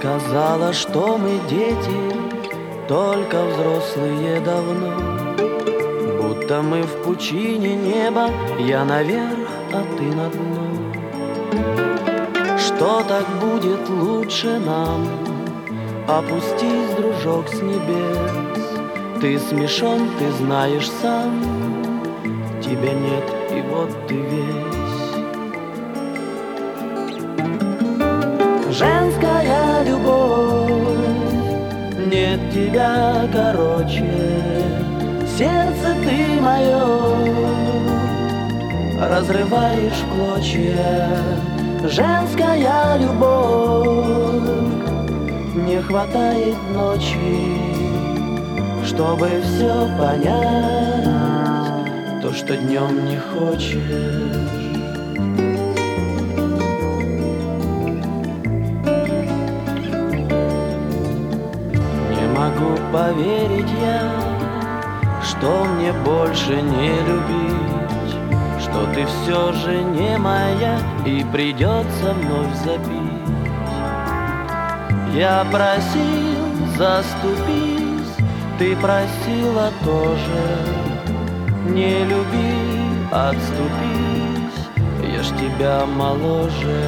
сказала, что мы дети, только взрослые давно. Будто мы в пучине неба, я наверх, а ты на дно. Что так будет лучше нам? Опустись, дружок, с небес. Ты смешон, ты знаешь сам, тебя нет, и вот ты весь. Женская любовь, нет тебя короче. Сердце ты мое разрываешь в клочья. Женская любовь, не хватает ночи, чтобы все понять, то, что днем не хочешь. Не могу поверить я, что мне больше не любить, что ты все же не моя и придется вновь забить. Я просил, заступись, ты просила тоже. Не люби, отступись, я ж тебя моложе.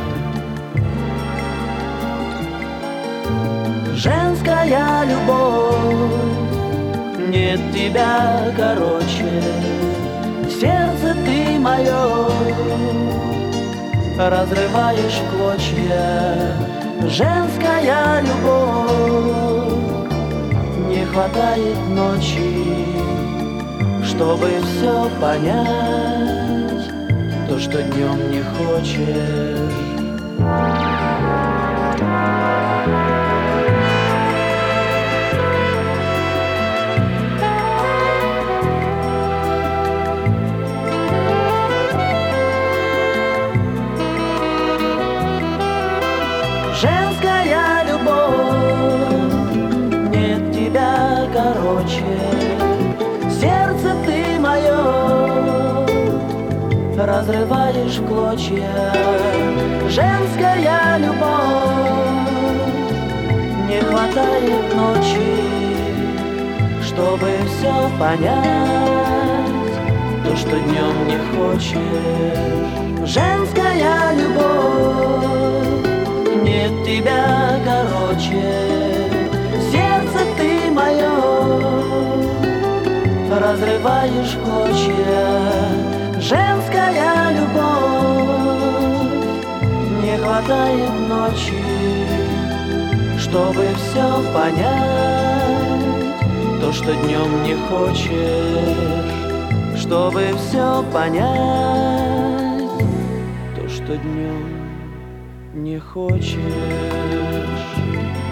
Женская любовь, нет тебя короче. Сердце ты мое разрываешь в клочья. Женская любовь, не хватает ночи, чтобы все понять, то, что днем не хочешь. Женская любовь, нет тебя короче. Сердце ты мое разрываешь в клочья. Женская любовь, не хватает ночи, чтобы все понять, то, что днем не хочешь. Женская любовь, нет тебя короче. Сердце ты мое разрываешь в клочья. Женская любовь, не хватает ночи, чтобы все понять, то, что днем не хочешь. Чтобы все понять, то, что днем не хочешь.